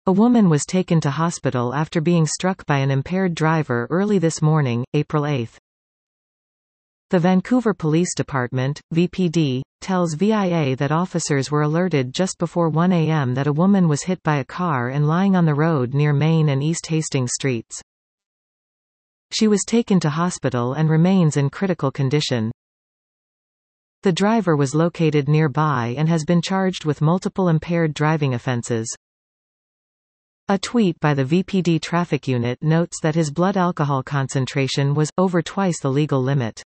A woman was taken to hospital after being struck by an impaired driver early this morning, April 8. The Vancouver Police Department, VPD, tells VIA that officers were alerted just before 1 a.m. that a woman was hit by a car and lying on the road near Main and East Hastings Streets. She was taken to hospital and remains in critical condition. The driver was located nearby and has been charged with multiple impaired driving offences. A tweet by the VPD traffic unit notes that his blood alcohol concentration was over twice the legal limit.